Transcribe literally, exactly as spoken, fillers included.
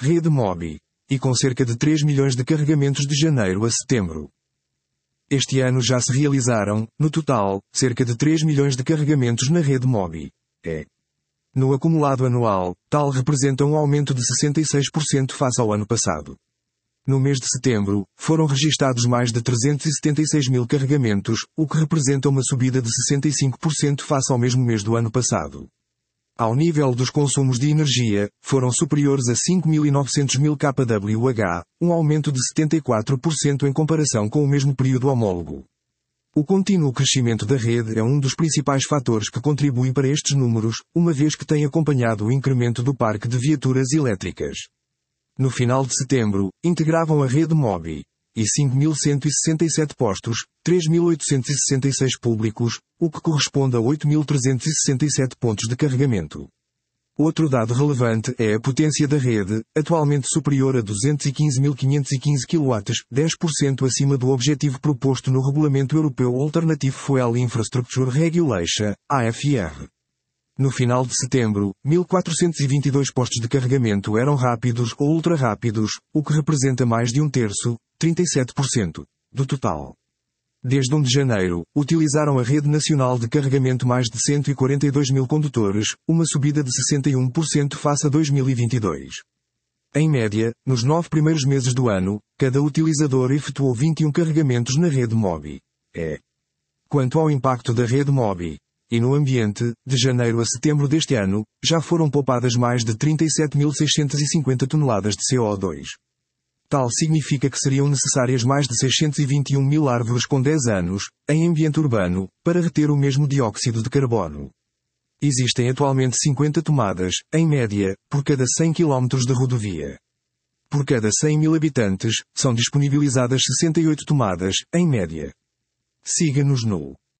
Rede Mobi. E com cerca de três milhões de carregamentos de janeiro a setembro. Este ano já se realizaram, no total, cerca de três milhões de carregamentos na rede Mobi. É. No acumulado anual, tal representa um aumento de sessenta e seis por cento face ao ano passado. No mês de setembro, foram registados mais de trezentos e setenta e seis mil carregamentos, o que representa uma subida de sessenta e cinco por cento face ao mesmo mês do ano passado. Ao nível dos consumos de energia, foram superiores a cinco mil e novecentos mil kWh, um aumento de setenta e quatro por cento em comparação com o mesmo período homólogo. O contínuo crescimento da rede é um dos principais fatores que contribuem para estes números, uma vez que tem acompanhado o incremento do parque de viaturas elétricas. No final de setembro, integravam a rede Mobi e cinco mil cento e sessenta e sete postos, três mil oitocentos e sessenta e seis públicos, o que corresponde a oito mil trezentos e sessenta e sete pontos de carregamento. Outro dado relevante é a potência da rede, atualmente superior a duzentos e quinze mil quinhentos e quinze quilowatts, dez por cento acima do objetivo proposto no Regulamento Europeu Alternative Fuel Infrastructure Regulation, A F R. No final de setembro, mil quatrocentos e vinte e dois postos de carregamento eram rápidos ou ultra-rápidos, o que representa mais de um terço, trinta e sete por cento, do total. Desde um de janeiro, utilizaram a rede nacional de carregamento mais de cento e quarenta e dois mil condutores, uma subida de sessenta e um por cento face a dois mil e vinte e dois. Em média, nos nove primeiros meses do ano, cada utilizador efetuou vinte e um carregamentos na rede Mobi. É. Quanto ao impacto da rede Mobi e no ambiente, de janeiro a setembro deste ano, já foram poupadas mais de trinta e sete mil seiscentos e cinquenta toneladas de C O dois. Tal significa que seriam necessárias mais de seiscentos e vinte e um mil árvores com dez anos, em ambiente urbano, para reter o mesmo dióxido de carbono. Existem atualmente cinquenta tomadas, em média, por cada cem quilómetros de rodovia. Por cada cem mil habitantes, são disponibilizadas sessenta e oito tomadas, em média. Siga-nos no